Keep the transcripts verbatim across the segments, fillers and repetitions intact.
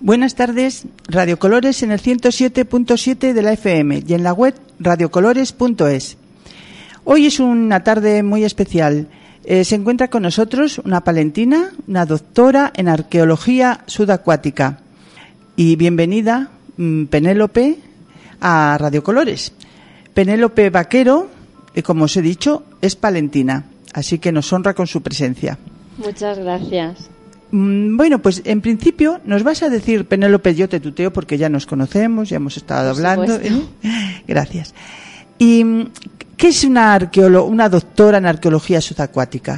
Buenas tardes, Radio Colores en el ciento siete punto siete de la F M y en la web radiocolores punto es. Hoy es una tarde muy especial. Eh, se encuentra con nosotros una palentina, una doctora en arqueología subacuática. Y bienvenida, mmm, Penélope, a Radio Colores. Penélope Vaquero, eh, como os he dicho, es palentina, así que nos honra con su presencia. Muchas gracias. Bueno, pues en principio nos vas a decir, Penélope, yo te tuteo porque ya nos conocemos, ya hemos estado Por hablando. supuesto. Gracias. ¿Y qué es una arqueóloga, una doctora en arqueología subacuática?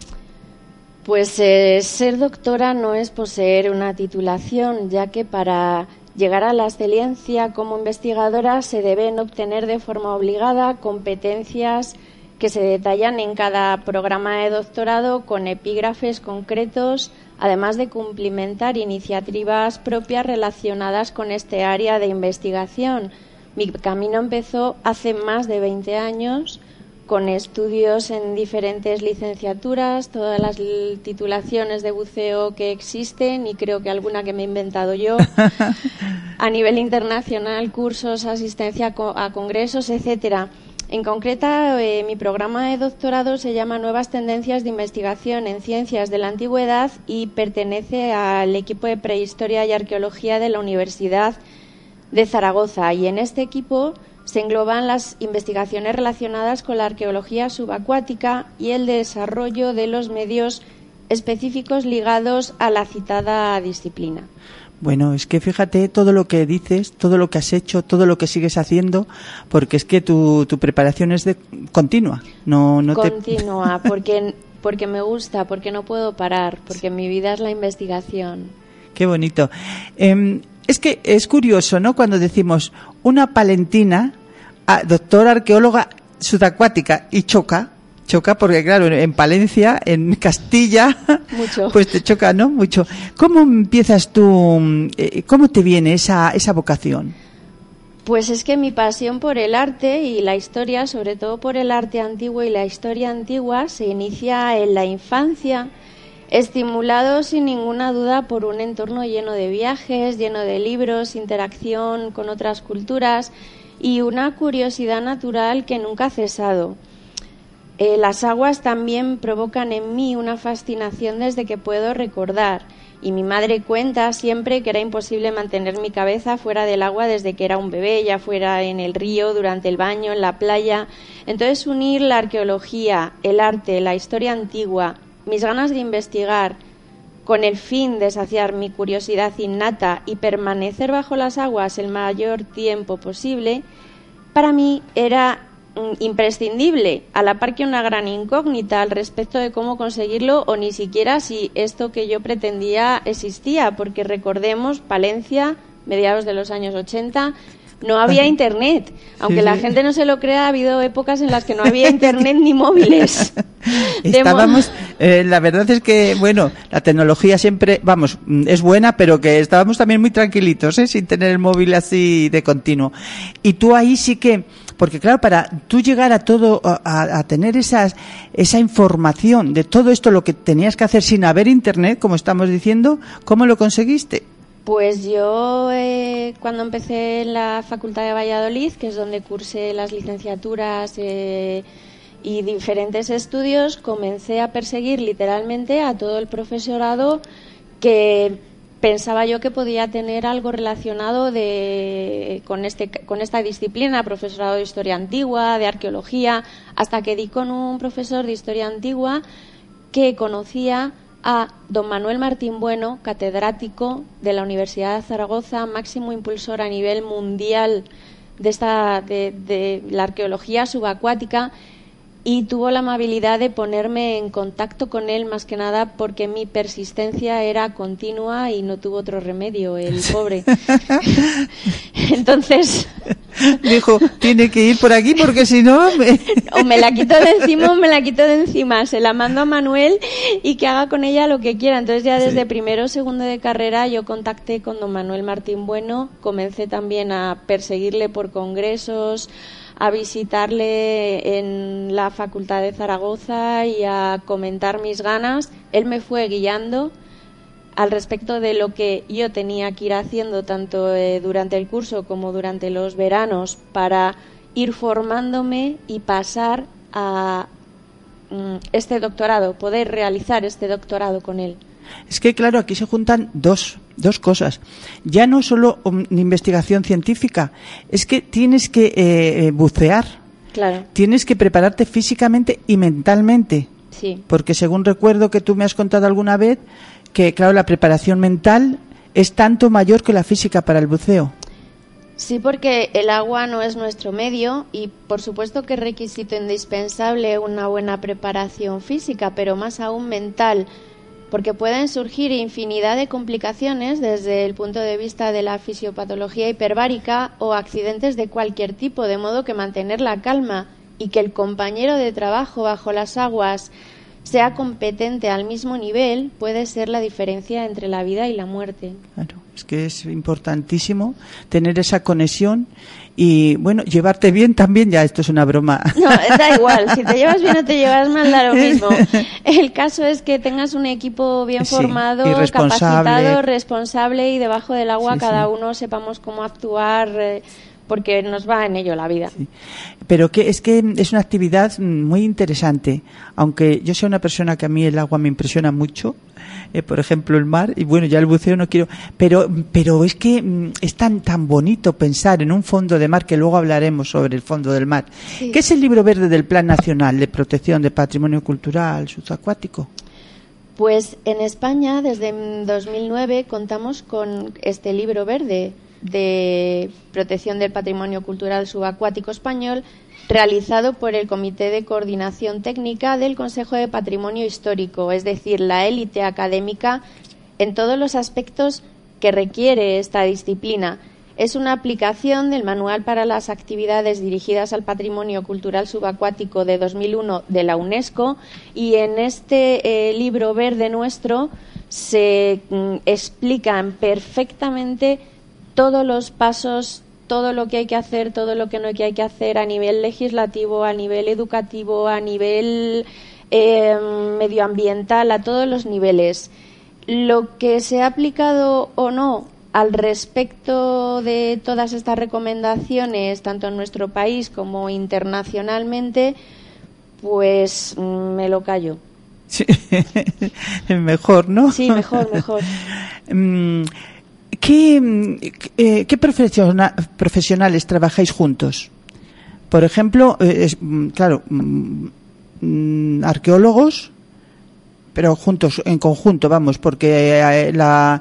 Pues eh, ser doctora no es poseer una titulación, ya que para llegar a la excelencia como investigadora se deben obtener de forma obligada competencias que se detallan en cada programa de doctorado con epígrafes concretos, además de cumplimentar iniciativas propias relacionadas con este área de investigación. Mi camino empezó hace más de veinte años con estudios en diferentes licenciaturas, todas las titulaciones de buceo que existen y creo que alguna que me he inventado yo, a nivel internacional, cursos, asistencia a congresos, etcétera. En concreto, eh, mi programa de doctorado se llama Nuevas Tendencias de Investigación en Ciencias de la Antigüedad y pertenece al equipo de Prehistoria y Arqueología de la Universidad de Zaragoza. Y en este equipo se engloban las investigaciones relacionadas con la arqueología subacuática y el desarrollo de los medios específicos ligados a la citada disciplina. Bueno, es que fíjate todo lo que dices, todo lo que has hecho, todo lo que sigues haciendo, porque es que tu, tu preparación es de continua. No, no continua, te... porque, porque me gusta, porque no puedo parar, porque mi vida es la investigación. Qué bonito. Eh, es que es curioso, ¿no? Cuando decimos una palentina, doctora arqueóloga subacuática, y choca. Choca porque, claro, en Palencia, en Castilla, mucho. Pues te choca, ¿no? Mucho. ¿Cómo empiezas tú, eh, cómo te viene esa, esa vocación? Pues es que mi pasión por el arte y la historia, sobre todo por el arte antiguo y la historia antigua, se inicia en la infancia, estimulado sin ninguna duda por un entorno lleno de viajes, lleno de libros, interacción con otras culturas y una curiosidad natural que nunca ha cesado. Eh, las aguas también provocan en mí una fascinación desde que puedo recordar y mi madre cuenta siempre que era imposible mantener mi cabeza fuera del agua desde que era un bebé, ya fuera en el río, durante el baño, en la playa. Entonces unir la arqueología, el arte, la historia antigua, mis ganas de investigar con el fin de saciar mi curiosidad innata y permanecer bajo las aguas el mayor tiempo posible, para mí era imprescindible, a la par que una gran incógnita al respecto de cómo conseguirlo o ni siquiera si esto que yo pretendía existía, porque recordemos, Palencia, mediados de los años ochenta, no había internet. Aunque sí, la sí. gente no se lo crea, ha habido épocas en las que no había internet ni móviles. Estábamos, eh, la verdad es que, bueno, la tecnología siempre, vamos, es buena, pero que estábamos también muy tranquilitos, ¿eh? Sin tener el móvil así de continuo. Y tú ahí sí que, porque claro, para tú llegar a todo, a, a tener esas, esa información de todo esto, lo que tenías que hacer sin haber internet, como estamos diciendo, ¿cómo lo conseguiste? Pues yo, eh, cuando empecé en la Facultad de Valladolid, que es donde cursé las licenciaturas eh, y diferentes estudios, comencé a perseguir literalmente a todo el profesorado que pensaba yo que podía tener algo relacionado de, con, este, con esta disciplina, profesorado de Historia Antigua, de Arqueología, hasta que di con un profesor de Historia Antigua que conocía a don Manuel Martín Bueno, catedrático de la Universidad de Zaragoza, máximo impulsor a nivel mundial de, esta, de, de la arqueología subacuática, y tuvo la amabilidad de ponerme en contacto con él, más que nada porque mi persistencia era continua y no tuvo otro remedio, el pobre. Entonces dijo, tiene que ir por aquí porque si no me... o me la quito de encima o me la quito de encima, se la mando a Manuel y que haga con ella lo que quiera. Entonces ya desde sí. primero o segundo de carrera yo contacté con don Manuel Martín Bueno, comencé también a perseguirle por congresos, a visitarle en la Facultad de Zaragoza y a comentar mis ganas. Él me fue guiando al respecto de lo que yo tenía que ir haciendo tanto eh, durante el curso como durante los veranos para ir formándome y pasar a mm, este doctorado, poder realizar este doctorado con él. Es que, claro, aquí se juntan dos, dos cosas. Ya no solo una investigación científica, es que tienes que eh, bucear. Claro. Tienes que prepararte físicamente y mentalmente. Sí. Porque según recuerdo que tú me has contado alguna vez, que, claro, la preparación mental es tanto mayor que la física para el buceo. Sí, porque el agua no es nuestro medio y por supuesto que es requisito indispensable una buena preparación física, pero más aún mental, porque pueden surgir infinidad de complicaciones desde el punto de vista de la fisiopatología hiperbárica o accidentes de cualquier tipo, de modo que mantener la calma y que el compañero de trabajo bajo las aguas sea competente al mismo nivel puede ser la diferencia entre la vida y la muerte. Claro, es que es importantísimo tener esa conexión y, bueno, llevarte bien también, ya esto es una broma. No, da igual, si te llevas bien o te llevas mal, da lo mismo. El caso es que tengas un equipo bien sí, formado, capacitado, responsable y debajo del agua sí, cada sí. uno sepamos cómo actuar, eh, porque nos va en ello la vida. Sí. Pero que es que es una actividad muy interesante, aunque yo sea una persona que a mí el agua me impresiona mucho, eh, por ejemplo el mar, y bueno, ya el buceo no quiero, pero pero es que es tan tan bonito pensar en un fondo de mar, que luego hablaremos sobre el fondo del mar. Sí. ¿Qué es el libro verde del Plan Nacional de Protección de Patrimonio Cultural Subacuático? Pues en España desde dos mil nueve contamos con este libro verde de protección del patrimonio cultural subacuático español, realizado por el Comité de Coordinación Técnica del Consejo de Patrimonio Histórico, es decir, la élite académica en todos los aspectos que requiere esta disciplina. Es una aplicación del Manual para las Actividades Dirigidas al Patrimonio Cultural Subacuático de dos mil uno de la UNESCO, y en este eh, libro verde nuestro se mm, explican perfectamente todos los pasos, todo lo que hay que hacer, todo lo que no hay que hacer a nivel legislativo, a nivel educativo, a nivel eh, medioambiental, a todos los niveles. Lo que se ha aplicado o no al respecto de todas estas recomendaciones, tanto en nuestro país como internacionalmente, pues me lo callo. Sí. Mejor, ¿no? Sí, mejor, mejor. ¿Qué, eh, qué profesiona, profesionales trabajáis juntos? Por ejemplo, eh, es, claro, mm, arqueólogos, pero juntos, en conjunto, vamos, porque eh, la...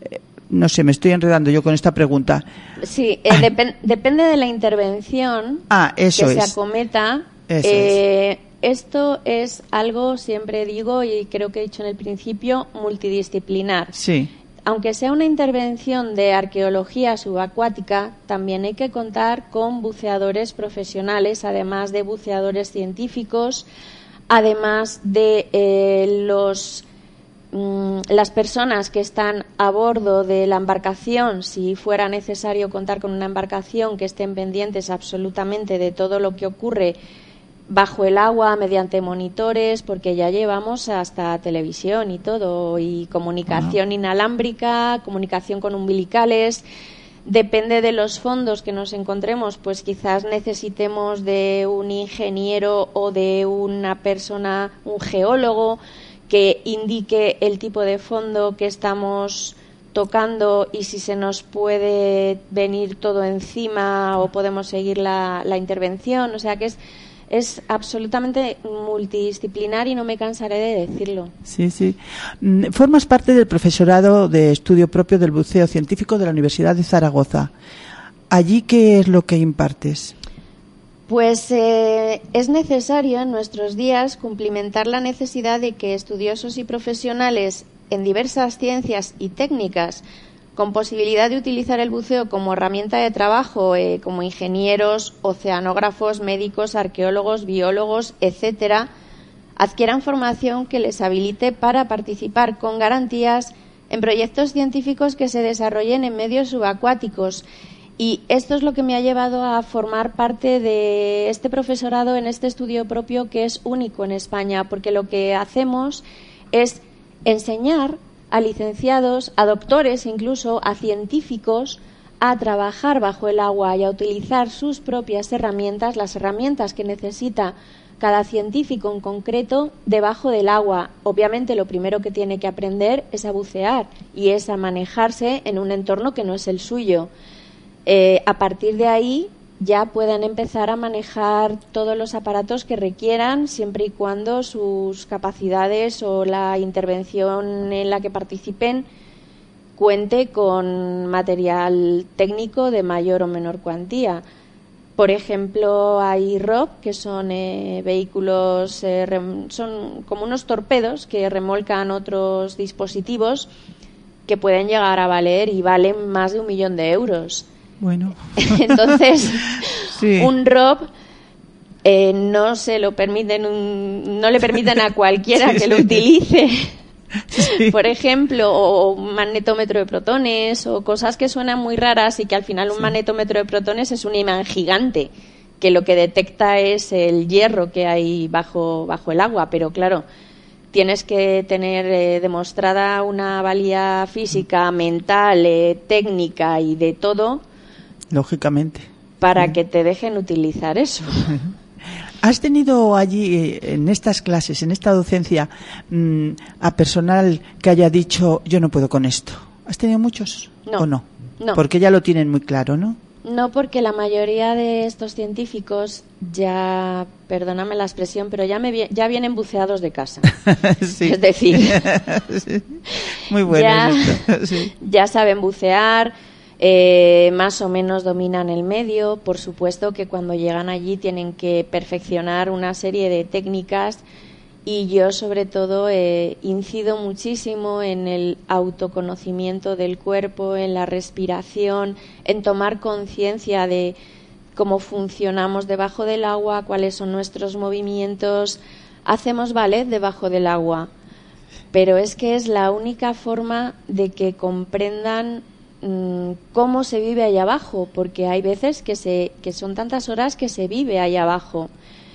No sé, me estoy enredando yo con esta pregunta. Sí, eh, dep- depende de la intervención ah, eso que es. se acometa. Eso eh, es. Esto es algo, siempre digo, y creo que he dicho en el principio, multidisciplinar. Sí. Aunque sea una intervención de arqueología subacuática, también hay que contar con buceadores profesionales, además de buceadores científicos, además de eh, los mm, las personas que están a bordo de la embarcación, si fuera necesario contar con una embarcación, que estén pendientes absolutamente de todo lo que ocurre bajo el agua mediante monitores, porque ya llevamos hasta televisión y todo, y comunicación ah. inalámbrica, comunicación con umbilicales. Depende de los fondos que nos encontremos, pues quizás necesitemos de un ingeniero o de una persona, un geólogo, que indique el tipo de fondo que estamos tocando y si se nos puede venir todo encima o podemos seguir la, la intervención. O sea que es Es absolutamente multidisciplinar y no me cansaré de decirlo. Sí, sí. Formas parte del profesorado de estudio propio del buceo científico de la Universidad de Zaragoza. ¿Allí qué es lo que impartes? Pues eh, es necesario en nuestros días cumplimentar la necesidad de que estudiosos y profesionales en diversas ciencias y técnicas con posibilidad de utilizar el buceo como herramienta de trabajo, eh, como ingenieros, oceanógrafos, médicos, arqueólogos, biólogos, etcétera, adquieran formación que les habilite para participar con garantías en proyectos científicos que se desarrollen en medios subacuáticos. Y esto es lo que me ha llevado a formar parte de este profesorado en este estudio propio, que es único en España, porque lo que hacemos es enseñar a licenciados, a doctores incluso, a científicos, a trabajar bajo el agua y a utilizar sus propias herramientas, las herramientas que necesita cada científico en concreto debajo del agua. Obviamente lo primero que tiene que aprender es a bucear y es a manejarse en un entorno que no es el suyo. Eh, a partir de ahí ya pueden empezar a manejar todos los aparatos que requieran, siempre y cuando sus capacidades o la intervención en la que participen cuente con material técnico de mayor o menor cuantía. Por ejemplo, hay R O P, que son eh, vehículos, eh, rem, son como unos torpedos que remolcan otros dispositivos que pueden llegar a valer y valen más de un millón de euros. Bueno. Entonces, sí. un R O P eh, no se lo permiten, un, no le permiten a cualquiera sí, que sí. lo utilice. Sí. Por ejemplo, o un magnetómetro de protones o cosas que suenan muy raras y que al final un sí. magnetómetro de protones es un imán gigante que lo que detecta es el hierro que hay bajo, bajo el agua, pero claro, tienes que tener eh, demostrada una valía física, mental, eh, técnica y de todo, lógicamente, para sí. que te dejen utilizar eso. ¿Has tenido allí, en estas clases, en esta docencia, mmm, a personal que haya dicho, yo no puedo con esto? ¿Has tenido muchos no, o no? No. Porque ya lo tienen muy claro, ¿no? No, porque la mayoría de estos científicos ya, perdóname la expresión, pero ya, me, ya vienen buceados de casa. Sí. Es decir, sí. Muy bueno ya, esto. Sí. ya saben bucear. Eh, más o menos dominan el medio. Por supuesto que cuando llegan allí tienen que perfeccionar una serie de técnicas y yo sobre todo eh, incido muchísimo en el autoconocimiento del cuerpo, en la respiración, en tomar conciencia de cómo funcionamos debajo del agua, cuáles son nuestros movimientos. Hacemos ballet debajo del agua, pero es que es la única forma de que comprendan cómo se vive allá abajo, porque hay veces que se que son tantas horas que se vive allá abajo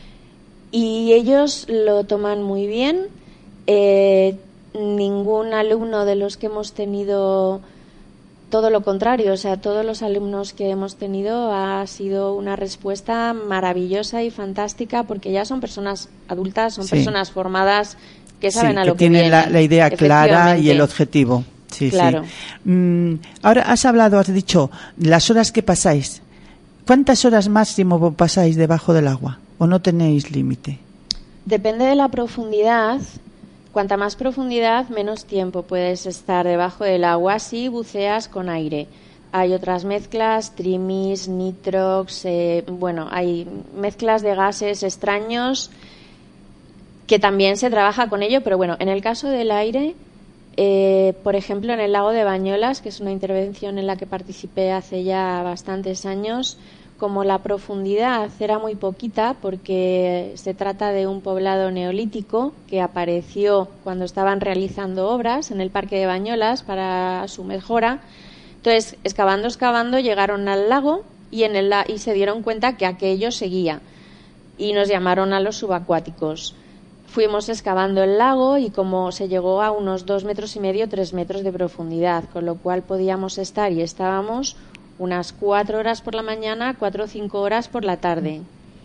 y ellos lo toman muy bien. Eh, ningún alumno de los que hemos tenido, todo lo contrario, o sea, todos los alumnos que hemos tenido ha sido una respuesta maravillosa y fantástica, porque ya son personas adultas, son sí. personas formadas que saben sí, a que lo que tienen vienen, la, la idea clara y el objetivo. Sí, claro. Sí. Mm, ahora has hablado, has dicho las horas que pasáis. ¿Cuántas horas máximo pasáis debajo del agua? ¿O no tenéis límite? Depende de la profundidad. Cuanta más profundidad, menos tiempo puedes estar debajo del agua si buceas con aire. Hay otras mezclas, trimis, nitrox, eh, bueno, hay mezclas de gases extraños que también se trabaja con ello, pero bueno, en el caso del aire, eh, por ejemplo, en el lago de Bañolas, que es una intervención en la que participé hace ya bastantes años, como la profundidad era muy poquita, porque se trata de un poblado neolítico que apareció cuando estaban realizando obras en el Parque de Bañolas para su mejora. Entonces, excavando, excavando, llegaron al lago y, en el la- y se dieron cuenta que aquello seguía y nos llamaron a los subacuáticos. Fuimos excavando el lago y como se llegó a unos dos metros y medio, tres metros de profundidad, con lo cual podíamos estar y estábamos unas cuatro horas por la mañana, cuatro o cinco horas por la tarde.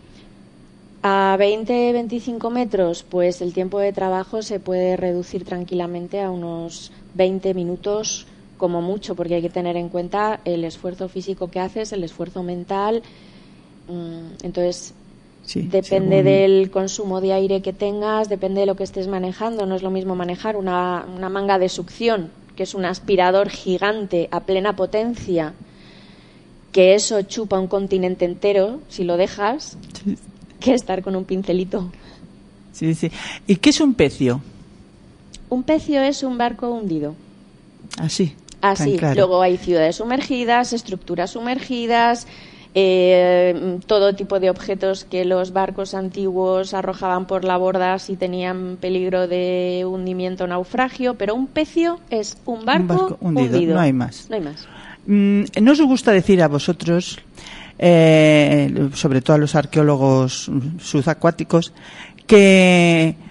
A veinte, veinticinco metros, pues el tiempo de trabajo se puede reducir tranquilamente a unos veinte minutos como mucho, porque hay que tener en cuenta el esfuerzo físico que haces, el esfuerzo mental. Entonces, sí, depende según... del consumo de aire que tengas, depende de lo que estés manejando. No es lo mismo manejar una, una manga de succión, que es un aspirador gigante a plena potencia, que eso chupa un continente entero, si lo dejas, sí, que estar con un pincelito. Sí, sí. ¿Y qué es un pecio? Un pecio es un barco hundido. Así. Así. Claro. Luego hay ciudades sumergidas, estructuras sumergidas, eh, todo tipo de objetos que los barcos antiguos arrojaban por la borda si tenían peligro de hundimiento o naufragio, pero un pecio es un barco, un barco hundido. hundido. No hay más. No hay más. Mm, ¿no os gusta decir a vosotros, eh, sobre todo a los arqueólogos subacuáticos, que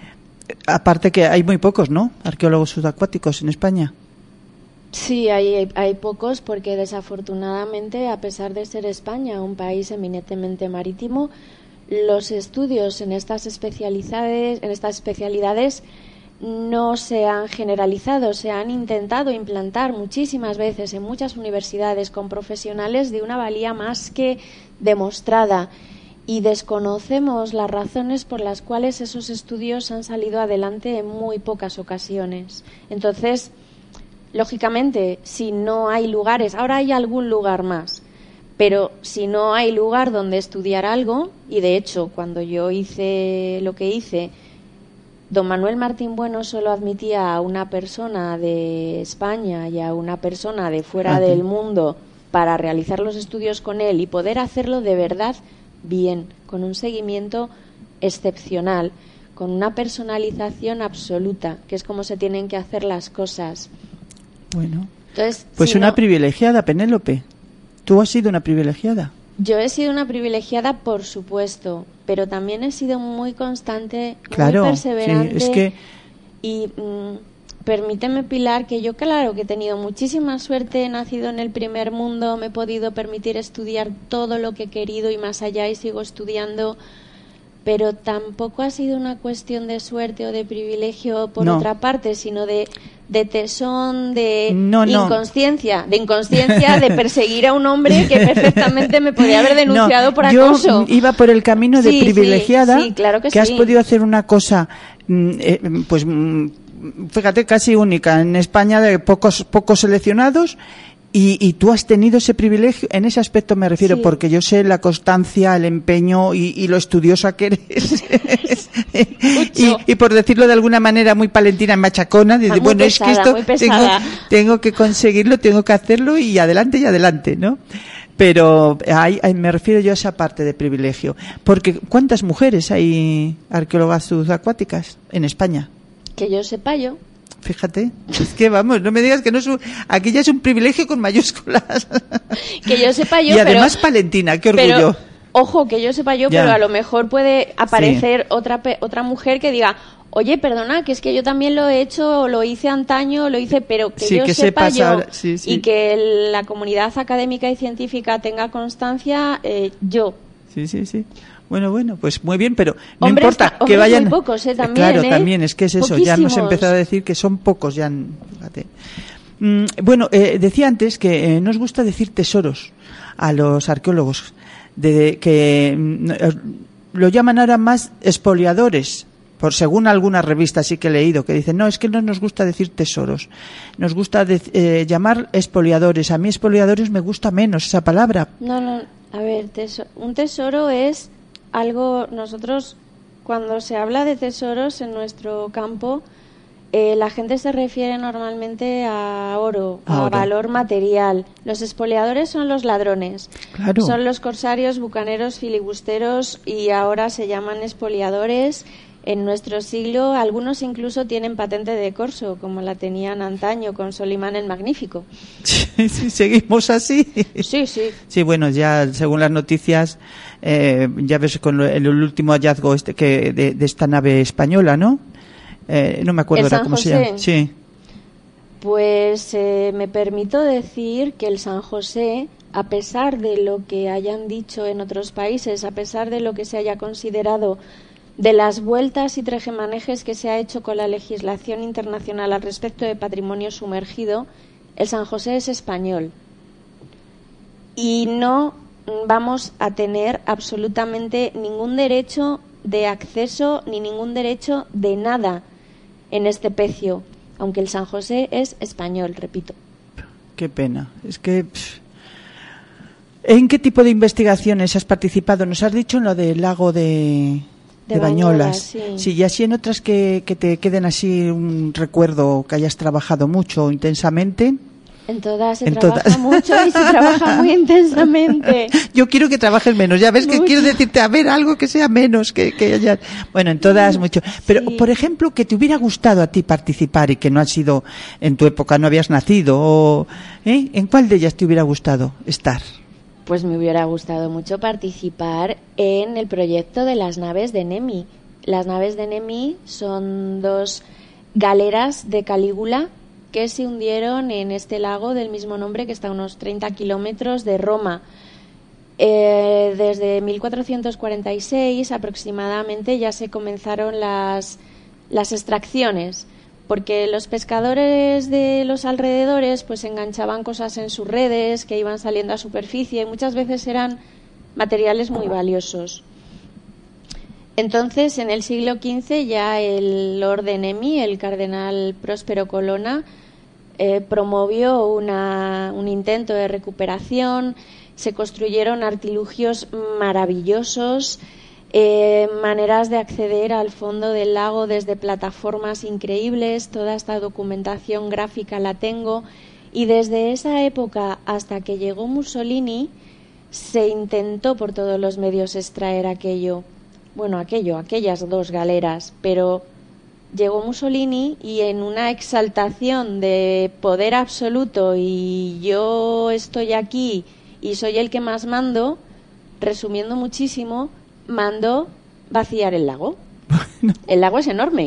Aparte que hay muy pocos, ¿no? Arqueólogos subacuáticos en España. Sí, hay, hay pocos porque desafortunadamente, a pesar de ser España un país eminentemente marítimo, los estudios en estas especialidades, en estas especialidades no se han generalizado, se han intentado implantar muchísimas veces en muchas universidades con profesionales de una valía más que demostrada, y desconocemos las razones por las cuales esos estudios han salido adelante en muy pocas ocasiones. Entonces, lógicamente, si no hay lugares, ahora hay algún lugar más, pero si no hay lugar donde estudiar algo, y de hecho cuando yo hice lo que hice, don Manuel Martín Bueno solo admitía a una persona de España y a una persona de fuera okay. del mundo para realizar los estudios con él y poder hacerlo de verdad bien, con un seguimiento excepcional, con una personalización absoluta, que es como se tienen que hacer las cosas. Bueno, entonces, pues si una no, privilegiada, Penélope. Tú has sido una privilegiada. Yo he sido una privilegiada, por supuesto, pero también he sido muy constante, claro, muy perseverante. Sí, es que... Y mmm, permíteme, Pilar, que yo claro que he tenido muchísima suerte, he nacido en el primer mundo, me he podido permitir estudiar todo lo que he querido y más allá, y sigo estudiando, pero tampoco ha sido una cuestión de suerte o de privilegio por no. otra parte, sino de... de tesón, de no, no. inconsciencia, de inconsciencia de perseguir a un hombre que perfectamente me podría haber denunciado no, por acoso. Yo iba por el camino de sí, privilegiada, sí, sí, claro que, que sí. has podido hacer una cosa, eh, pues fíjate, casi única en España, de pocos pocos seleccionados. Y, y tú has tenido ese privilegio, en ese aspecto me refiero, sí. porque yo sé la constancia, el empeño y, y lo estudiosa que eres. y, y por decirlo de alguna manera muy palentina, machacona, de, bueno, pesada, es que esto tengo, tengo que conseguirlo, tengo que hacerlo y adelante y adelante, ¿no? Pero hay, hay, me refiero yo a esa parte de privilegio. Porque ¿cuántas mujeres hay arqueólogas subacuáticas en España? Que yo sepa yo. Fíjate, es que vamos, no me digas que no es un, aquí ya es un privilegio con mayúsculas. Que yo sepa yo, y además pero, palentina, qué orgullo. Pero, ojo, que yo sepa yo, ya. Pero a lo mejor puede aparecer sí. otra otra mujer que diga, oye, perdona, que es que yo también lo he hecho, lo hice antaño, lo hice, pero que sí, yo que sepa yo ahora, sí, sí. y que la comunidad académica y científica tenga constancia, eh, yo. Sí, sí, sí. Bueno, bueno, pues muy bien, pero no hombres, importa hombres que vayan. Muy pocos, ¿eh? También, claro, ¿eh? también es que es eso. Poquísimos. Ya hemos empezado a decir que son pocos, ya. Fíjate. Mm, bueno, eh, decía antes que eh, nos gusta decir tesoros a los arqueólogos, de que mm, lo llaman ahora más expoliadores. Por según algunas revistas sí que he leído que dicen, no, es que no nos gusta decir tesoros, nos gusta de, eh, llamar expoliadores. A mí expoliadores me gusta menos esa palabra. No, no, a ver, teso- un tesoro es algo, nosotros cuando se habla de tesoros en nuestro campo, eh, la gente se refiere normalmente a oro, a, a oro. valor material. Los expoliadores son los ladrones, claro. Son los corsarios, bucaneros, filibusteros y ahora se llaman expoliadores. En nuestro siglo algunos incluso tienen patente de corso, como la tenían antaño con Solimán el Magnífico. Sí, sí, seguimos así. Sí, sí. Sí, bueno, ya según las noticias, eh, ya ves con el, el último hallazgo este que de, de esta nave española, ¿no? Eh, no me acuerdo ahora cómo José. se llama. Sí. Pues eh, me permito decir que el San José, a pesar de lo que hayan dicho en otros países, a pesar de lo que se haya considerado de las vueltas y trejemanejes que se ha hecho con la legislación internacional al respecto de patrimonio sumergido, el San José es español. Y no vamos a tener absolutamente ningún derecho de acceso ni ningún derecho de nada en este pecio, aunque el San José es español, repito. Qué pena. Es que... Pff. ¿En qué tipo de investigaciones has participado? Nos has dicho en lo del lago de... De, de Bañolas, Bañolas sí. sí, y así en otras que, que te queden así un recuerdo, que hayas trabajado mucho, intensamente. En todas se en trabaja todas. mucho y se trabaja muy intensamente. Yo quiero que trabajes menos, ya ves que mucho. Quiero decirte, a ver, algo que sea menos, que, que haya... Bueno, en todas mucho. Pero, sí. Por ejemplo, que te hubiera gustado a ti participar y que no ha sido en tu época, no habías nacido, o, ¿eh? ¿En cuál de ellas te hubiera gustado estar? Pues me hubiera gustado mucho participar en el proyecto de las naves de Nemi, las naves de Nemi son dos galeras de Calígula que se hundieron en este lago del mismo nombre, que está a unos treinta kilómetros de Roma. Eh, desde mil cuatrocientos cuarenta y seis aproximadamente ya se comenzaron las, las extracciones, porque los pescadores de los alrededores pues enganchaban cosas en sus redes que iban saliendo a superficie y muchas veces eran materiales muy valiosos. Entonces, en el siglo quince ya el Lord de Nemi, el cardenal Próspero Colonna, eh, promovió una, un intento de recuperación. Se construyeron artilugios maravillosos, eh, maneras de acceder al fondo del lago desde plataformas increíbles. Toda esta documentación gráfica la tengo, y desde esa época hasta que llegó Mussolini se intentó por todos los medios extraer aquello. Bueno, aquello, aquellas dos galeras, pero llegó Mussolini y en una exaltación de poder absoluto y yo estoy aquí y soy el que más mando, resumiendo muchísimo, mandó vaciar el lago. Bueno. El lago es enorme.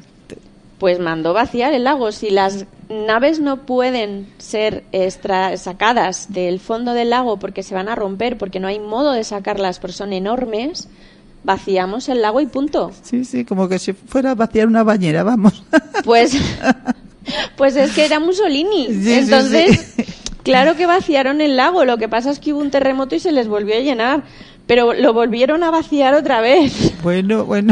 Pues mandó vaciar el lago. Si las naves no pueden ser extra- sacadas del fondo del lago porque se van a romper, porque no hay modo de sacarlas porque son enormes, vaciamos el lago y punto. Sí, sí, como que si fuera a vaciar una bañera, vamos. Pues, pues es que era Mussolini. Sí, Entonces, sí, sí. Claro que vaciaron el lago. Lo que pasa es que hubo un terremoto y se les volvió a llenar. Pero lo volvieron a vaciar otra vez. Bueno, bueno,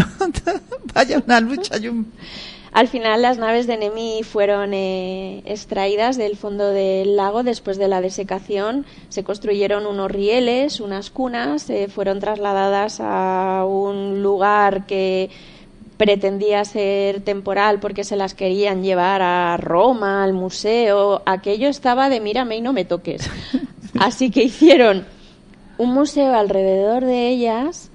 vaya una lucha. Yo... Al final las naves de Nemi fueron eh, extraídas del fondo del lago después de la desecación. Se construyeron unos rieles, unas cunas, eh, fueron trasladadas a un lugar que pretendía ser temporal porque se las querían llevar a Roma, al museo. Aquello estaba de mírame y no me toques. Así que hicieron un museo alrededor de ellas,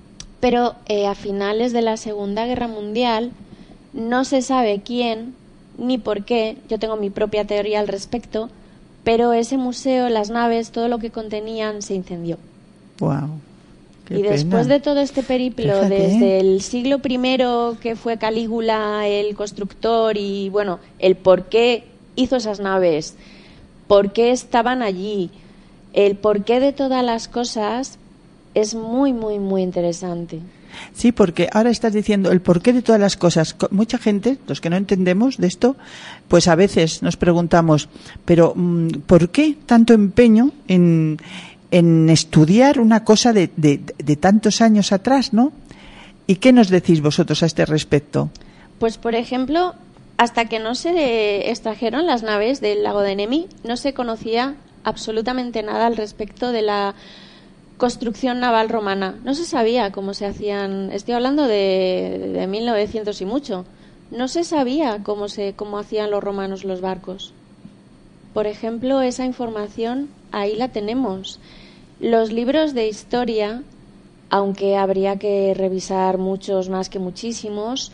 pero eh, a finales de la Segunda Guerra Mundial no se sabe quién ni por qué, yo tengo mi propia teoría al respecto, pero ese museo, las naves, todo lo que contenían se incendió. Wow. Y después pena. de todo este periplo, Fíjate. desde el siglo primero, que fue Calígula el constructor, y bueno, el por qué hizo esas naves, por qué estaban allí, el porqué de todas las cosas, es muy, muy, muy interesante. Sí, porque ahora estás diciendo el porqué de todas las cosas. Mucha gente, los que no entendemos de esto, pues a veces nos preguntamos, pero ¿por qué tanto empeño en, en estudiar una cosa de, de, de tantos años atrás, ¿no? ¿Y qué nos decís vosotros a este respecto? Pues, por ejemplo, hasta que no se extrajeron las naves del lago de Nemi, no se conocía absolutamente nada al respecto de la construcción naval romana. No se sabía cómo se hacían, estoy hablando de, de mil novecientos y mucho, no se sabía cómo se cómo hacían los romanos los barcos. Por ejemplo, esa información ahí la tenemos. Los libros de historia, aunque habría que revisar muchos más que muchísimos,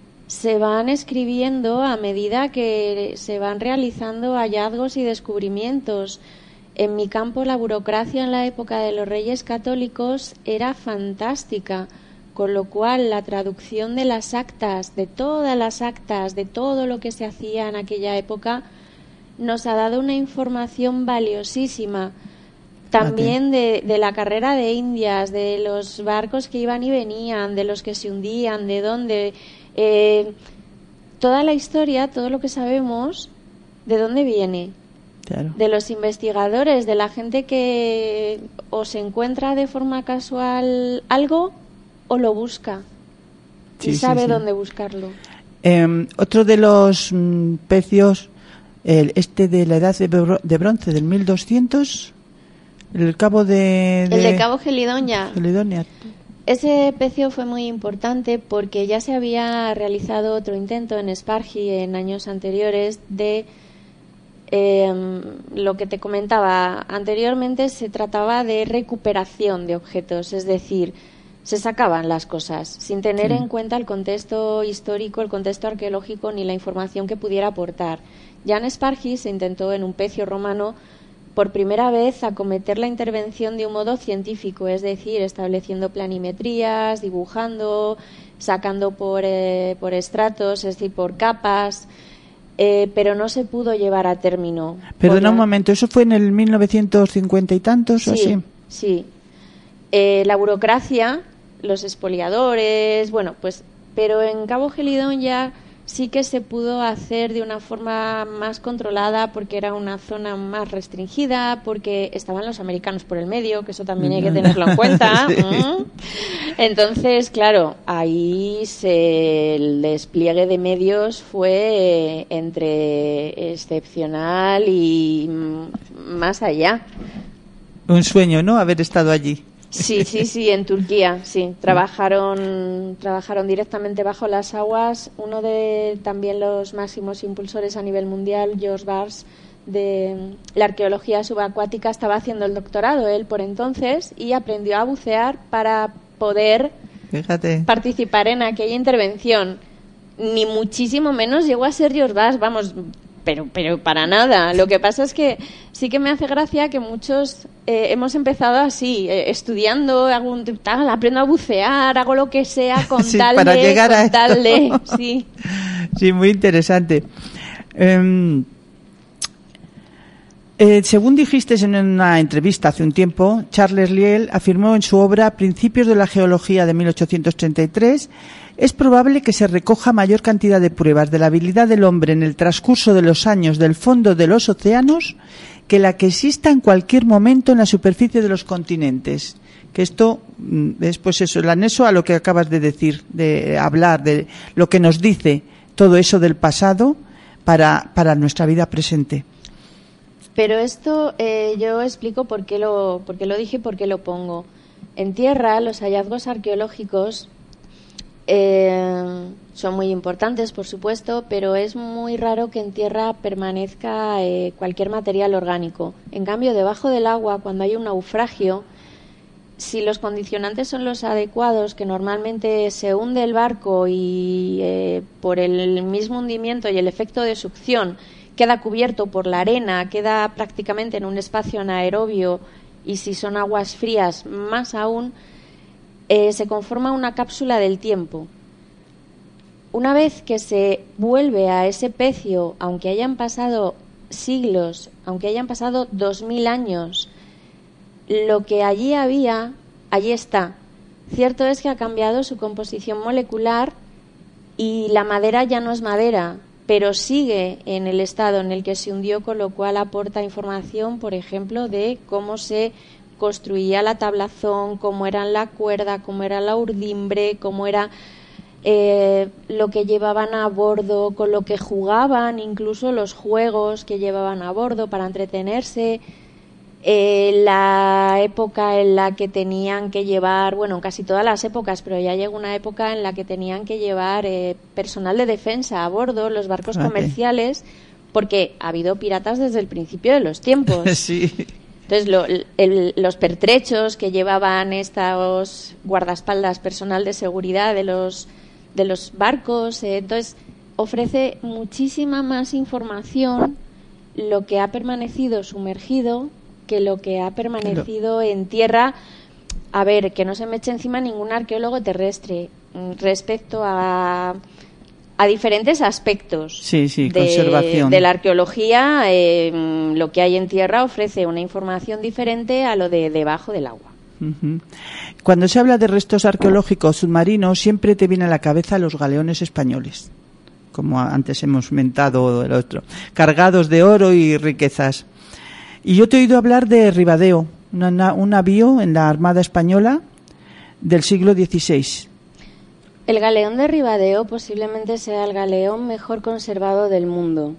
se van escribiendo a medida que se van realizando hallazgos y descubrimientos. En mi campo, la burocracia en la época de los Reyes Católicos era fantástica, con lo cual la traducción de las actas, de todas las actas, de todo lo que se hacía en aquella época, nos ha dado una información valiosísima. También de, de la carrera de Indias, de los barcos que iban y venían, de los que se hundían, de dónde... Eh, toda la historia, todo lo que sabemos, ¿de dónde viene? Claro. De los investigadores, de la gente que o se encuentra de forma casual algo o lo busca sí, y sabe sí, sí. dónde buscarlo. Eh, otro de los mm, pecios, el, este de la edad de, bro- de bronce del mil doscientos, el cabo de, de... El de Cabo Gelidonia. Gelidonia. Ese pecio fue muy importante porque ya se había realizado otro intento en Spargi en años anteriores de... Eh, lo que te comentaba anteriormente, se trataba de recuperación de objetos, es decir, se sacaban las cosas sin tener sí. en cuenta el contexto histórico, el contexto arqueológico ni la información que pudiera aportar. Ya en Spargi se intentó en un pecio romano por primera vez acometer la intervención de un modo científico, es decir, estableciendo planimetrías, dibujando, sacando por, eh, por estratos, es decir, por capas, eh, pero no se pudo llevar a término. Perdona la... un momento, ¿eso fue en el mil novecientos cincuenta y tantos sí, o así? Sí, eh, la burocracia, los expoliadores, bueno, pues, pero en Cabo Gelidón ya sí que se pudo hacer de una forma más controlada porque era una zona más restringida, porque estaban los americanos por el medio, que eso también hay que tenerlo en cuenta. Sí. ¿Mm? Entonces, claro, ahí se, el despliegue de medios fue entre excepcional y más allá. Un sueño, ¿no?, haber estado allí. Sí, sí, sí, en Turquía, sí. Trabajaron, trabajaron directamente bajo las aguas. Uno de también los máximos impulsores a nivel mundial, George Barrs, de la arqueología subacuática, estaba haciendo el doctorado él por entonces y aprendió a bucear para poder Fíjate. participar en aquella intervención. Ni muchísimo menos llegó a ser George Barrs, vamos... Pero, pero para nada. Lo que pasa es que sí que me hace gracia que muchos eh, hemos empezado así, eh, estudiando, hago un, tal, aprendo a bucear, hago lo que sea con sí, tal para de, llegar con a tal de, sí. Sí, muy interesante. Um, eh, según dijiste en una entrevista hace un tiempo, Charles Lyell afirmó en su obra Principios de la Geología de mil ochocientos treinta y tres: es probable que se recoja mayor cantidad de pruebas de la habilidad del hombre en el transcurso de los años del fondo de los océanos que la que exista en cualquier momento en la superficie de los continentes. Que esto es, pues eso, el anexo a lo que acabas de decir, de hablar, de lo que nos dice todo eso del pasado para, para nuestra vida presente. Pero esto eh, yo explico por qué lo, por qué lo dije y por qué lo pongo. En tierra, los hallazgos arqueológicos Eh, son muy importantes, por supuesto, pero es muy raro que en tierra permanezca eh, cualquier material orgánico. En cambio, debajo del agua, cuando hay un naufragio, si los condicionantes son los adecuados, que normalmente se hunde el barco y eh, por el mismo hundimiento y el efecto de succión queda cubierto por la arena, queda prácticamente en un espacio anaerobio, y si son aguas frías, más aún, Eh, se conforma una cápsula del tiempo. Una vez que se vuelve a ese pecio, aunque hayan pasado siglos, aunque hayan pasado dos mil años, lo que allí había, allí está. Cierto es que ha cambiado su composición molecular y la madera ya no es madera, pero sigue en el estado en el que se hundió, con lo cual aporta información, por ejemplo, de cómo se construía la tablazón, cómo era la cuerda, cómo era la urdimbre, cómo era eh, lo que llevaban a bordo, con lo que jugaban, incluso los juegos que llevaban a bordo para entretenerse, eh, la época en la que tenían que llevar, bueno, en casi todas las épocas, pero ya llegó una época en la que tenían que llevar eh, personal de defensa a bordo, los barcos okay. comerciales, porque ha habido piratas desde el principio de los tiempos. Sí. Entonces, lo, el, los pertrechos que llevaban estos guardaespaldas, personal de seguridad de los, de los barcos, eh, entonces ofrece muchísima más información lo que ha permanecido sumergido que lo que ha permanecido en tierra. A ver, que no se me eche encima ningún arqueólogo terrestre respecto a... a diferentes aspectos sí, sí, de, conservación. de la arqueología. Eh, lo que hay en tierra ofrece una información diferente a lo de debajo del agua. Uh-huh. Cuando se habla de restos arqueológicos submarinos, siempre te viene a la cabeza los galeones españoles, como antes hemos mentado el otro, cargados de oro y riquezas. Y yo te he oído hablar de Ribadeo, una, un navío en la Armada Española del siglo dieciséis. El galeón de Ribadeo posiblemente sea el galeón mejor conservado del mundo.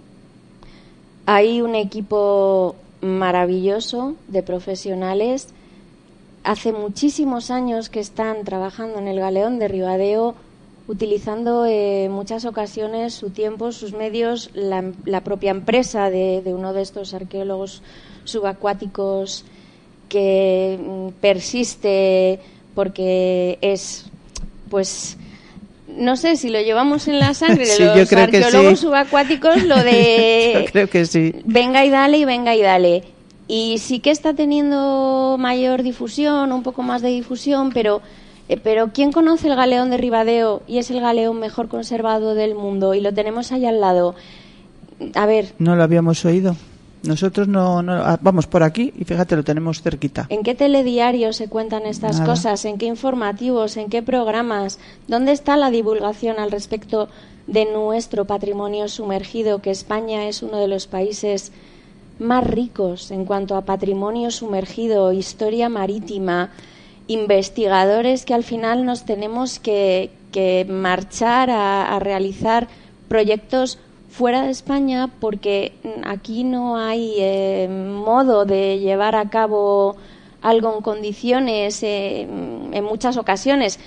Hay un equipo maravilloso de profesionales. Hace muchísimos años que están trabajando en el galeón de Ribadeo, utilizando en eh, muchas ocasiones su tiempo, sus medios, la, la propia empresa de, de uno de estos arqueólogos subacuáticos que mm, persiste porque es, pues... No sé si lo llevamos en la sangre de sí, los arqueólogos sí. subacuáticos, lo de yo creo que sí. venga y dale y venga y dale. Y sí que está teniendo mayor difusión, un poco más de difusión, pero Eh, pero ¿quién conoce el galeón de Ribadeo y es el galeón mejor conservado del mundo y lo tenemos ahí al lado? A ver. No lo habíamos oído. Nosotros no, no vamos por aquí y fíjate, lo tenemos cerquita. ¿En qué telediarios se cuentan estas Nada. cosas? ¿En qué informativos? ¿En qué programas? ¿Dónde está la divulgación al respecto de nuestro patrimonio sumergido? Que España es uno de los países más ricos en cuanto a patrimonio sumergido, historia marítima, investigadores que al final nos tenemos que, que marchar a, a realizar proyectos fuera de España porque aquí no hay eh, modo de llevar a cabo algo en condiciones eh, en muchas ocasiones.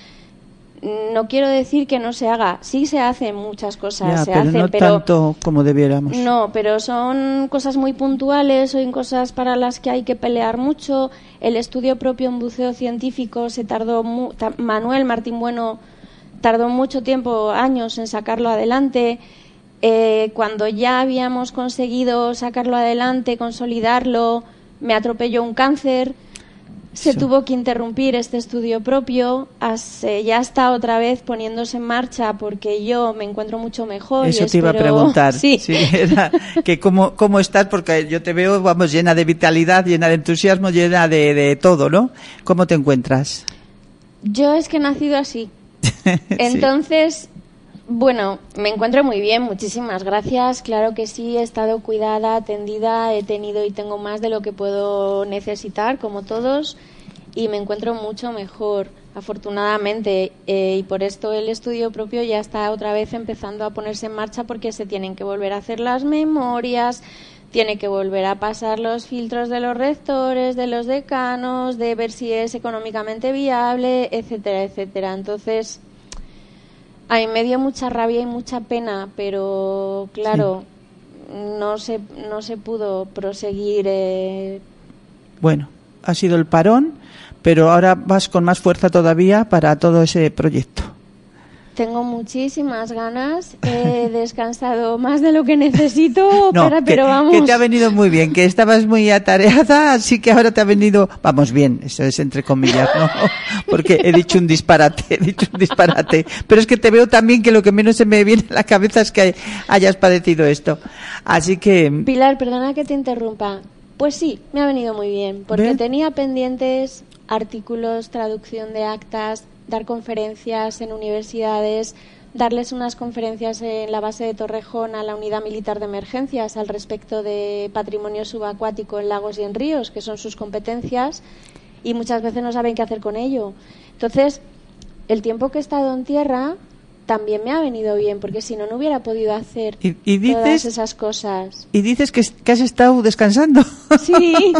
No quiero decir que no se haga, sí se hacen muchas cosas, ya, se pero hacen, no pero tanto como debiéramos. No, pero son cosas muy puntuales, son cosas para las que hay que pelear mucho. El estudio propio en buceo científico se tardó, mu- Manuel Martín Bueno tardó mucho tiempo, años en sacarlo adelante. Eh, cuando ya habíamos conseguido sacarlo adelante, consolidarlo, me atropelló un cáncer, se sí. tuvo que interrumpir este estudio propio, as, eh, ya está otra vez poniéndose en marcha porque yo me encuentro mucho mejor. Eso y te espero... iba a preguntar, sí. Sí, era que cómo, cómo estás, porque yo te veo, vamos, llena de vitalidad, llena de entusiasmo, llena de, de todo, ¿no? ¿Cómo te encuentras? Yo es que he nacido así. Entonces... sí. Bueno, me encuentro muy bien, muchísimas gracias. Claro que sí, he estado cuidada, atendida, he tenido y tengo más de lo que puedo necesitar, como todos, y me encuentro mucho mejor, afortunadamente. Eh, y por esto el estudio propio ya está otra vez empezando a ponerse en marcha porque se tienen que volver a hacer las memorias, tiene que volver a pasar los filtros de los rectores, de los decanos, de ver si es económicamente viable, etcétera, etcétera. Entonces... a mí me dio mucha rabia y mucha pena, pero claro, sí. no se no se pudo proseguir. Eh... Bueno, ha sido el parón, pero ahora vas con más fuerza todavía para todo ese proyecto. Tengo muchísimas ganas, he descansado más de lo que necesito, no, pero, que, pero vamos. Que te ha venido muy bien, que estabas muy atareada, así que ahora te ha venido, vamos bien, eso es entre comillas, ¿no? Porque he dicho un disparate, he dicho un disparate, pero es que te veo también que lo que menos se me viene a la cabeza es que hayas padecido esto, así que... Pilar, perdona que te interrumpa, pues sí, me ha venido muy bien, porque ¿Ve? tenía pendientes artículos, traducción de actas, dar conferencias en universidades, darles unas conferencias en la base de Torrejón a la Unidad Militar de Emergencias al respecto de patrimonio subacuático en lagos y en ríos, que son sus competencias, y muchas veces no saben qué hacer con ello. Entonces, el tiempo que he estado en tierra también me ha venido bien, porque si no, no hubiera podido hacer y, y dices, todas esas cosas. Y dices que, que has estado descansando. Sí.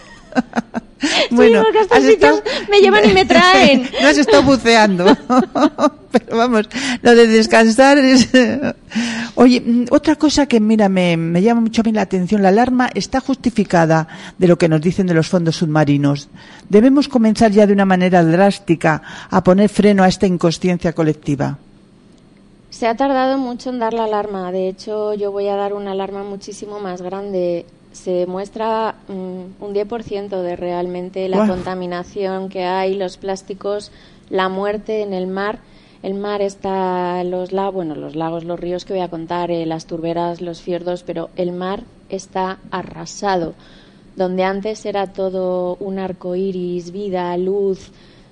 Bueno, sí, porque estos sitios estado... me llevan y me traen. No has estado buceando. Pero vamos, lo de descansar es... Oye, otra cosa que, mira, me, me llama mucho a mí la atención. La alarma está justificada de lo que nos dicen de los fondos submarinos. Debemos comenzar ya de una manera drástica a poner freno a esta inconsciencia colectiva. Se ha tardado mucho en dar la alarma. De hecho, yo voy a dar una alarma muchísimo más grande. Se muestra um, un diez por ciento de realmente la wow. contaminación que hay, los plásticos, la muerte en el mar. El mar está, los lagos, bueno, los lagos, los ríos que voy a contar, eh, las turberas, los fiordos, pero el mar está arrasado. Donde antes era todo un arco iris, vida, luz,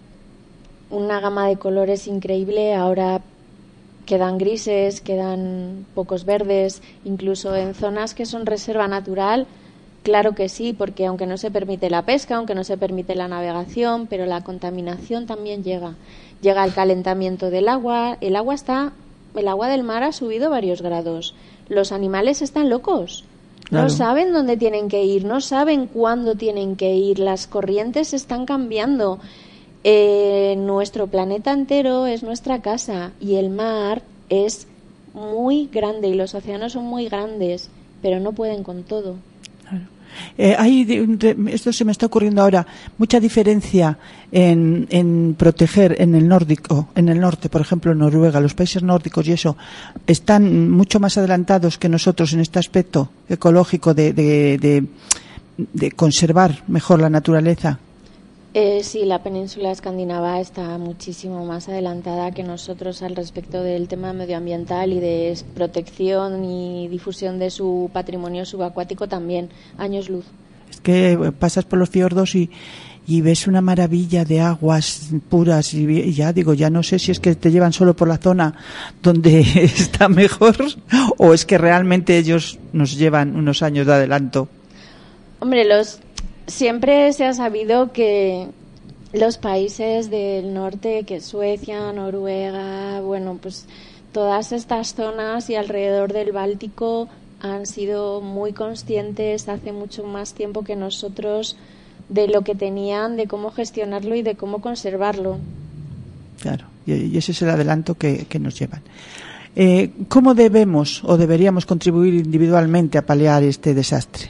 una gama de colores increíble, ahora quedan grises, quedan pocos verdes, incluso en zonas que son reserva natural, claro que sí, porque aunque no se permite la pesca, aunque no se permite la navegación, pero la contaminación también llega. Llega el calentamiento del agua, el agua está, el agua del mar ha subido varios grados. Los animales están locos, claro. No saben dónde tienen que ir, no saben cuándo tienen que ir, las corrientes están cambiando. Eh, nuestro planeta entero es nuestra casa y el mar es muy grande y los océanos son muy grandes, pero no pueden con todo. Claro. Eh, hay, esto se me está ocurriendo ahora, mucha diferencia en, en proteger en el nórdico, en el norte, por ejemplo en Noruega, los países nórdicos y eso, están mucho más adelantados que nosotros en este aspecto ecológico de, de, de, de conservar mejor la naturaleza. Eh, sí, la península escandinava está muchísimo más adelantada que nosotros al respecto del tema medioambiental y de protección y difusión de su patrimonio subacuático también, años luz. Es que pasas por los fiordos y, y ves una maravilla de aguas puras y, y ya digo, ya no sé si es que te llevan solo por la zona donde está mejor o es que realmente ellos nos llevan unos años de adelanto. Hombre, los... Siempre se ha sabido que los países del norte, que Suecia, Noruega, bueno, pues todas estas zonas y alrededor del Báltico han sido muy conscientes hace mucho más tiempo que nosotros de lo que tenían, de cómo gestionarlo y de cómo conservarlo. Claro, y ese es el adelanto que, que nos llevan. Eh, ¿Cómo debemos o deberíamos contribuir individualmente a paliar este desastre?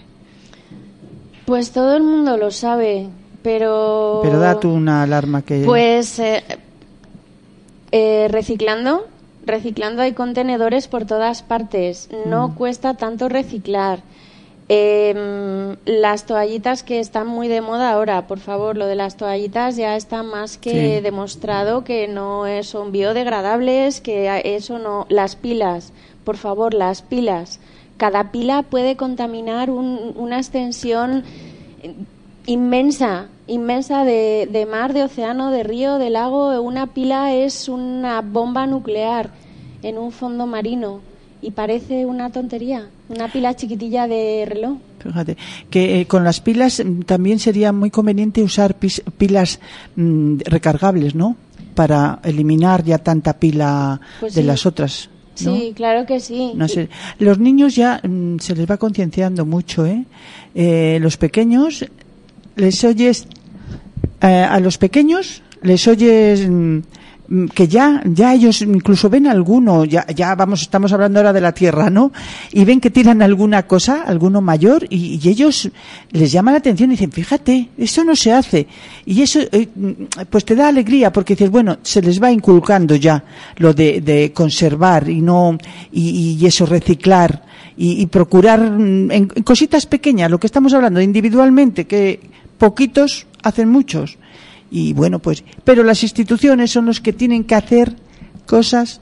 Pues todo el mundo lo sabe, pero... Pero da tú una alarma que... Pues eh, eh, reciclando, reciclando hay contenedores por todas partes, no mm. cuesta tanto reciclar. Eh, las toallitas que están muy de moda ahora, por favor, lo de las toallitas ya está más que sí. demostrado que no son biodegradables, que eso no... Las pilas, por favor, las pilas... Cada pila puede contaminar un, una extensión inmensa, inmensa de, de mar, de océano, de río, de lago. Una pila es una bomba nuclear en un fondo marino y parece una tontería, una pila chiquitilla de reloj. Fíjate, que eh, con las pilas también sería muy conveniente usar pis, pilas mm, recargables, ¿no? Para eliminar ya tanta pila pues de sí. las otras. ¿No? Sí, claro que sí. No sé. Los niños ya mmm, se les va concienciando mucho, ¿eh? ¿eh? Los pequeños, les oyes, eh, a los pequeños les oyes mmm, que ya ya ellos incluso ven alguno, ya ya vamos, estamos hablando ahora de la tierra, ¿no? Y ven que tiran alguna cosa, alguno mayor, y, y ellos les llama la atención y dicen, fíjate, eso no se hace. Y eso eh, pues te da alegría porque dices, bueno, se les va inculcando ya lo de, de conservar y no y, y eso, reciclar y, y procurar en, en cositas pequeñas, lo que estamos hablando individualmente, que poquitos hacen muchos. Y bueno, pues, pero las instituciones son los que tienen que hacer cosas,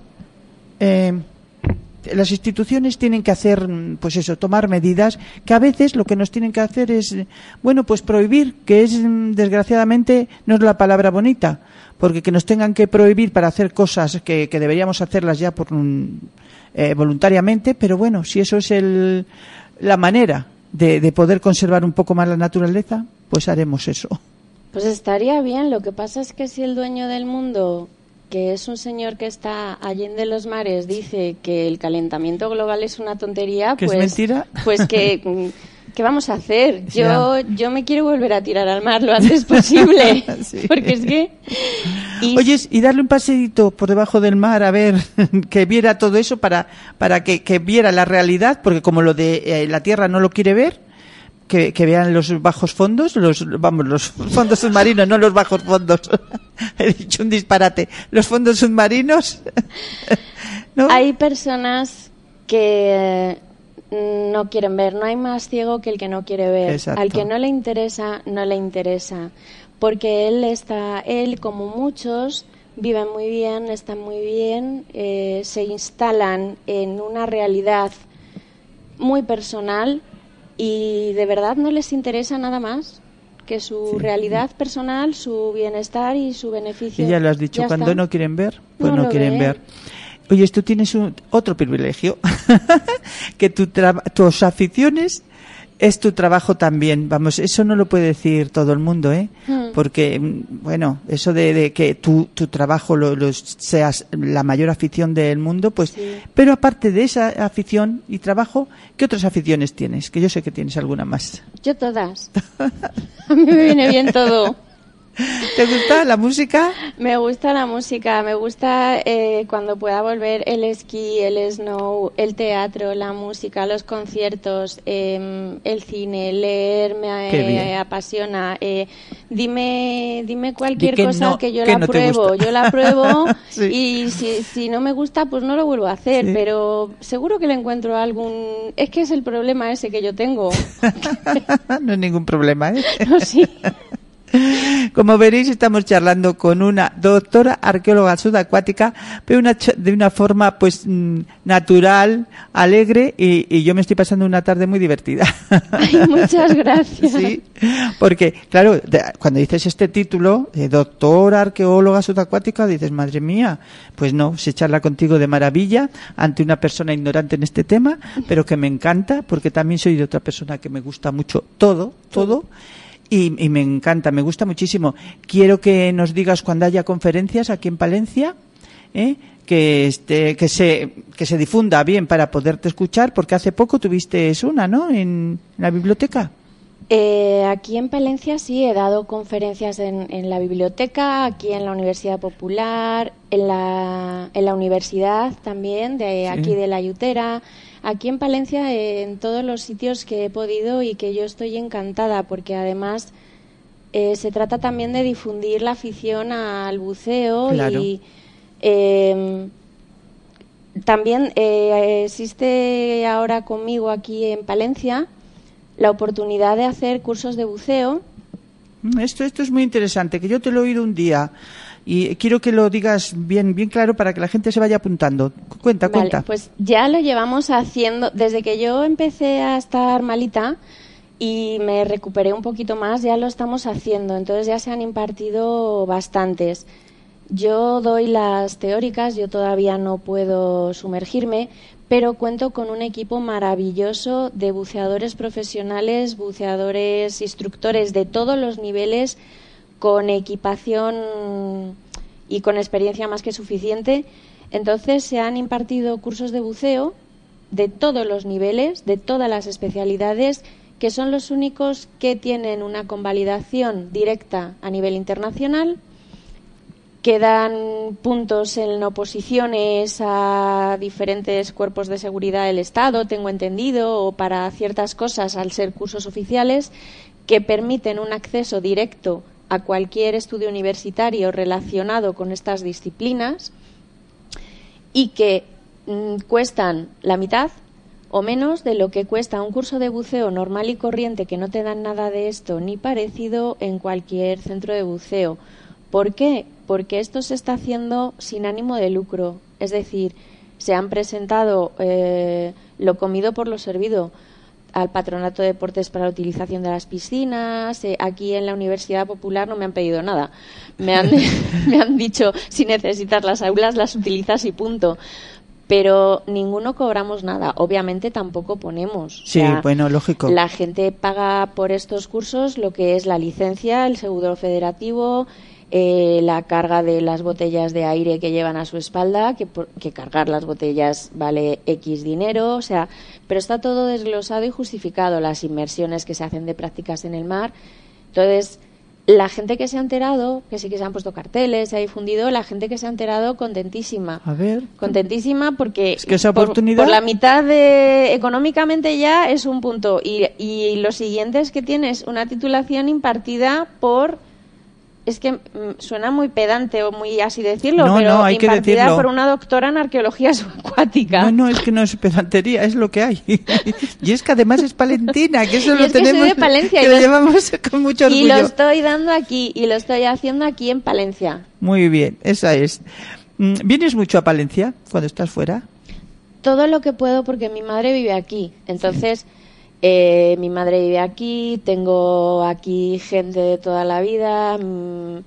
eh, las instituciones tienen que hacer, pues eso, tomar medidas que a veces lo que nos tienen que hacer es, bueno, pues prohibir, que es, desgraciadamente, no es la palabra bonita, porque que nos tengan que prohibir para hacer cosas que, que deberíamos hacerlas ya por eh, voluntariamente, pero bueno, si eso es el, la manera de, de poder conservar un poco más la naturaleza, pues haremos eso. Pues estaría bien, lo que pasa es que si el dueño del mundo, que es un señor que está allende los mares, dice que el calentamiento global es una tontería, ¿Que pues, es mentira? Pues que, ¿qué vamos a hacer? Yo, yo me quiero volver a tirar al mar lo antes posible, sí. Porque es que... Y... Oye, y darle un paseíto por debajo del mar a ver que viera todo eso para, para que, que viera la realidad, porque como lo de eh, la Tierra no lo quiere ver, Que, que vean los bajos fondos, los vamos, los fondos submarinos, no los bajos fondos. He dicho un disparate. Los fondos submarinos. ¿No? Hay personas que no quieren ver. No hay más ciego que el que no quiere ver. Exacto. Al que no le interesa, no le interesa. Porque él está, él como muchos, viven muy bien, están muy bien, eh, se instalan en una realidad muy personal. Y de verdad no les interesa nada más que su sí. realidad personal, su bienestar y su beneficio. Y ya lo has dicho, ya cuando está. no quieren ver, pues no, no quieren ve. ver. Oye, tú tienes un, otro privilegio, que tu tra- tus aficiones es tu trabajo también. Vamos, eso no lo puede decir todo el mundo, ¿eh? Mm. Porque, bueno, eso de, de que tu, tu trabajo lo, lo seas la mayor afición del mundo, pues... Sí. Pero aparte de esa afición y trabajo, ¿qué otras aficiones tienes? Que yo sé que tienes alguna más. Yo todas. A mí me viene bien todo. ¿Te gusta la música? Me gusta la música, me gusta eh, cuando pueda volver el esquí, el snow, el teatro, la música, los conciertos, eh, el cine, leer me eh, apasiona. Eh, dime dime cualquier que cosa no, que yo que la no pruebo, yo la pruebo sí. Y si, si no me gusta pues no lo vuelvo a hacer, sí. Pero seguro que le encuentro algún... Es que es el problema ese que yo tengo. No es ningún problema, ¿eh? No, sí. Como veréis, estamos charlando con una doctora arqueóloga subacuática, pero una, de una forma pues natural, alegre, y, y yo me estoy pasando una tarde muy divertida. Ay, muchas gracias. Sí, porque, claro, de, cuando dices este título, de doctora arqueóloga subacuática, dices, madre mía, pues no, se charla contigo de maravilla ante una persona ignorante en este tema, pero que me encanta, porque también soy de otra persona que me gusta mucho todo, todo. Y, y me encanta, me gusta muchísimo. Quiero que nos digas cuando haya conferencias aquí en Palencia, ¿eh? que este, que se que se difunda bien para poderte escuchar, porque hace poco tuviste una, ¿no? En la biblioteca. Eh, aquí en Palencia sí he dado conferencias en, en la biblioteca, aquí en la Universidad Popular, en la en la universidad también de sí. Aquí de La Yutera. Aquí en Palencia, eh, en todos los sitios que he podido y que yo estoy encantada, porque además eh, se trata también de difundir la afición al buceo. Claro. Y eh, también eh, existe ahora conmigo aquí en Palencia la oportunidad de hacer cursos de buceo. Esto, esto es muy interesante, que yo te lo he oído un día. Y quiero que lo digas bien bien claro para que la gente se vaya apuntando. Cuenta, vale, cuenta. Pues ya lo llevamos haciendo desde que yo empecé a estar malita y me recuperé un poquito más, ya lo estamos haciendo. Entonces ya se han impartido bastantes. Yo doy las teóricas, yo todavía no puedo sumergirme, pero cuento con un equipo maravilloso de buceadores profesionales, buceadores, instructores de todos los niveles, con equipación y con experiencia más que suficiente. Entonces se han impartido cursos de buceo de todos los niveles, de todas las especialidades, que son los únicos que tienen una convalidación directa a nivel internacional, que dan puntos en oposiciones a diferentes cuerpos de seguridad del Estado, tengo entendido, o para ciertas cosas al ser cursos oficiales, que permiten un acceso directo a cualquier estudio universitario relacionado con estas disciplinas y que mm, cuestan la mitad o menos de lo que cuesta un curso de buceo normal y corriente, que no te dan nada de esto ni parecido en cualquier centro de buceo. ¿Por qué? Porque esto se está haciendo sin ánimo de lucro, es decir, se han presentado eh, lo comido por lo servido al Patronato de Deportes para la utilización de las piscinas. Eh, aquí en la Universidad Popular no me han pedido nada. Me han, me han dicho, si necesitas las aulas, las utilizas y punto. Pero ninguno cobramos nada. Obviamente tampoco ponemos. Sí, o sea, bueno, lógico. La gente paga por estos cursos lo que es la licencia, el seguro federativo, eh, la carga de las botellas de aire que llevan a su espalda, que, por, que cargar las botellas vale X dinero, o sea, pero está todo desglosado y justificado, las inmersiones que se hacen de prácticas en el mar. Entonces, la gente que se ha enterado, que sí que se han puesto carteles, se ha difundido, la gente que se ha enterado contentísima. A ver. Contentísima porque es que esa oportunidad... por, por la mitad de económicamente ya es un punto. Y, y lo siguiente es que tienes una titulación impartida por... Es que mm, suena muy pedante o muy así decirlo, no, pero no, hay impartida que decirlo. por una doctora en arqueología subacuática. No, no, es que no es pedantería, es lo que hay. Y es que además es palentina, que eso y lo es tenemos, que, soy de Palencia, que y lo lo, llevamos con mucho orgullo. Y lo estoy dando aquí, y lo estoy haciendo aquí en Palencia. Muy bien, esa es. ¿Vienes mucho a Palencia cuando estás fuera? Todo lo que puedo, porque mi madre vive aquí, entonces... Sí. Eh, mi madre vive aquí, tengo aquí gente de toda la vida, mmm,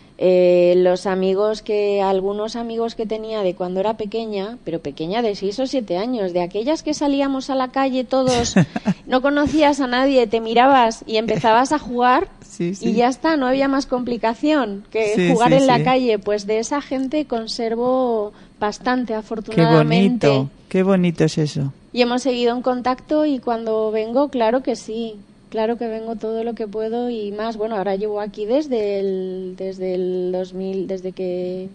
eh, los amigos que, algunos amigos que tenía de cuando era pequeña, pero pequeña de seis o siete años, de aquellas que salíamos a la calle todos, no conocías a nadie, te mirabas y empezabas a jugar sí, sí. y ya está, no había más complicación que sí, jugar sí, en la sí. calle, pues de esa gente conservo bastante, afortunadamente. Qué bonito, qué bonito es eso. Y hemos seguido en contacto y cuando vengo, claro que sí, claro que vengo todo lo que puedo y más. Bueno, ahora llevo aquí desde el, desde el dos mil, desde que...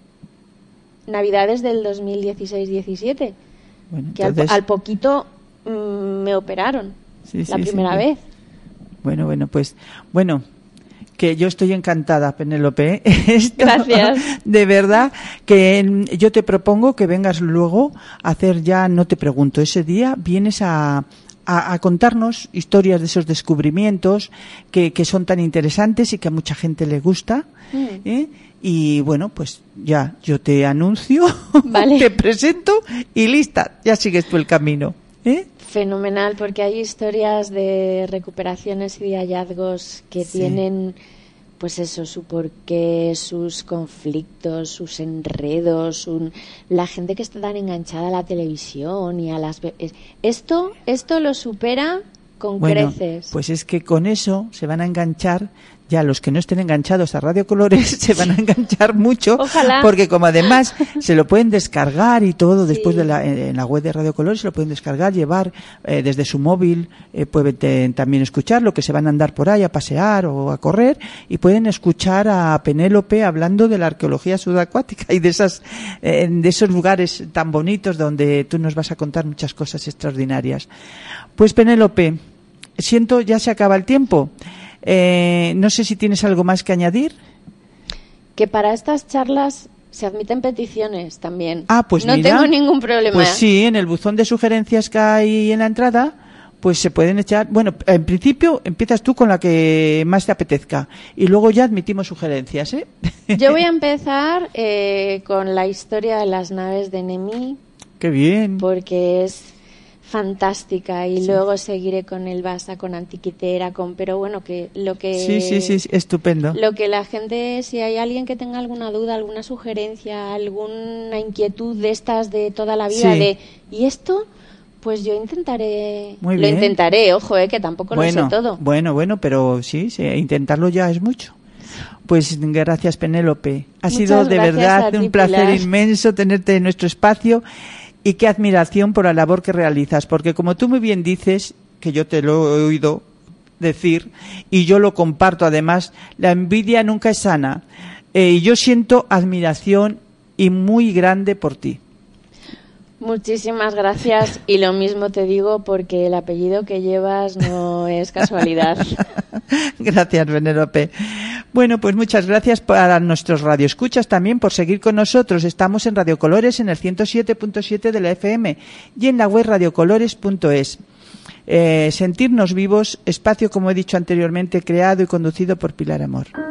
Navidades del dos mil dieciséis diecisiete, bueno, que entonces... al, al poquito mmm, me operaron, sí, la sí, primera sí, vez. Bueno, bueno, pues, bueno... que yo estoy encantada, Penélope. Esto, gracias. De verdad, que yo te propongo que vengas luego a hacer ya, no te pregunto, ese día vienes a, a, a contarnos historias de esos descubrimientos que, que son tan interesantes y que a mucha gente le gusta. Mm. ¿eh? Y bueno, pues ya yo te anuncio, vale. Te presento y lista, ya sigues tú el camino. ¿eh? Fenomenal, porque hay historias de recuperaciones y de hallazgos que sí. tienen, pues eso, su porqué, sus conflictos, sus enredos, un, la gente que está tan enganchada a la televisión y a las... Esto, esto lo supera con bueno, creces. Pues es que con eso se van a enganchar... Ya los que no estén enganchados a Radio Colores se van a enganchar mucho. Ojalá. Porque como además se lo pueden descargar y todo, sí. después de la, en la web de Radio Colores se lo pueden descargar, llevar eh, desde su móvil, eh, pueden también escuchar lo que se van a andar por ahí a pasear o a correr, y pueden escuchar a Penélope hablando de la arqueología subacuática y de esas eh, de esos lugares tan bonitos donde tú nos vas a contar muchas cosas extraordinarias. Pues Penélope, siento, ya se acaba el tiempo. Eh, no sé si tienes algo más que añadir. Que para estas charlas se admiten peticiones también. Ah, pues no mira, tengo ningún problema. Pues sí, en el buzón de sugerencias que hay en la entrada, pues se pueden echar. Bueno, en principio empiezas tú con la que más te apetezca y luego ya admitimos sugerencias, ¿eh? Yo voy a empezar eh, con la historia de las naves de Nemí. Qué bien. Porque es fantástica y sí. luego seguiré con el Basa, con Antiquitera, con pero bueno que lo que sí sí sí estupendo lo que la gente, si hay alguien que tenga alguna duda, alguna sugerencia, alguna inquietud de estas de toda la vida sí. de y esto, pues yo intentaré Muy lo bien. intentaré, ojo, eh, que tampoco bueno, lo sé todo. Bueno, bueno, pero sí, sí, intentarlo ya es mucho. Pues gracias, Penélope. Ha Muchas sido de verdad un placer Pilar. inmenso tenerte en nuestro espacio. Y qué admiración por la labor que realizas, porque como tú muy bien dices, que yo te lo he oído decir, y yo lo comparto además, la envidia nunca es sana. Eh, y yo siento admiración y muy grande por ti. Muchísimas gracias y lo mismo te digo porque el apellido que llevas no es casualidad. Gracias, Penélope. Bueno, pues muchas gracias para nuestros radioescuchas también por seguir con nosotros. Estamos en Radio Colores en el ciento siete punto siete de la F M y en la web radiocolores punto es. Eh, sentirnos vivos, espacio, como he dicho anteriormente, creado y conducido por Pilar Amor.